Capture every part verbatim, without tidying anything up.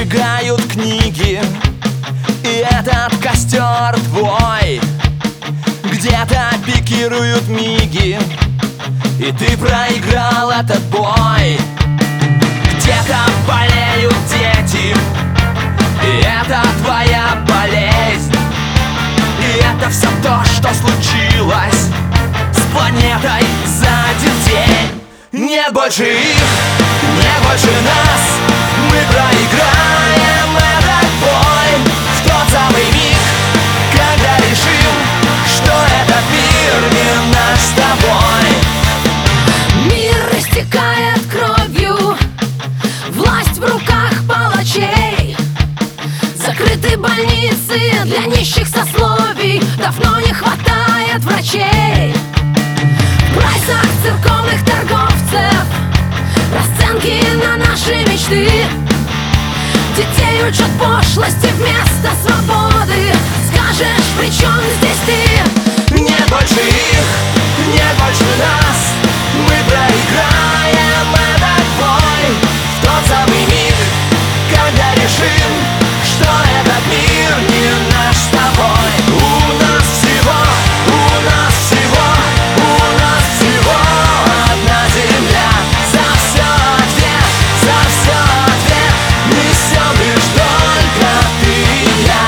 сжигают книги, и этот костер твой. Где-то пикируют миги, и ты проиграл этот бой. Где-то болеют дети, и это твоя болезнь. И это все то, что случилось с планетой за один день. Нет больше их, нет больше нас. Мы проиграем этот бой в тот самый миг, когда решим, что этот мир не наш с тобой. Мир истекает кровью, власть в руках палачей. Закрыты больницы для нищих сословий, давно не хватает врачей. В прайсах церковных торговцев расценки на наши мечты. Детей учат пошлости вместо свободы. Скажешь, при чем здесь ты? Нет больше их, нет больше нас. Мы проиграем этот бой в тот самый миг, когда решим, что этот мир не наш с тобой. У нас всего, у нас всего, у нас всего одна земля. За все ответ, за все ответ несем лишь только ты и я.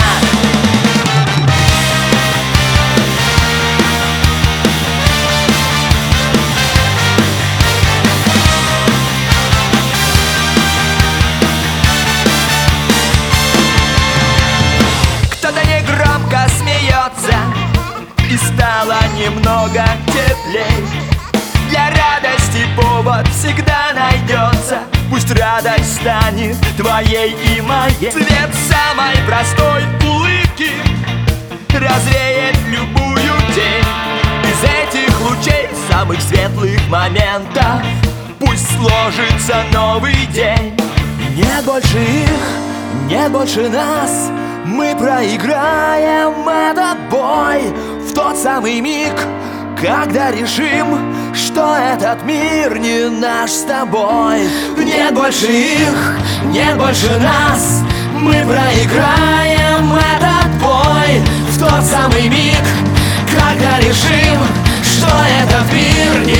Кто-то негромко смеется, и стало немного теплей. Для радости повод всегда найдется. Пусть радость станет твоей и моей. Цвет самой простой улыбки развеет любую тень. Из этих лучей самых светлых моментов пусть сложится новый день. Нет больше их, нет больше нас. Мы проиграем этот бой в тот самый миг, когда решим, что этот мир не наш с тобой. Нет больше их, нет больше нас. Мы проиграем этот бой в тот самый миг, когда решим, что этот мир не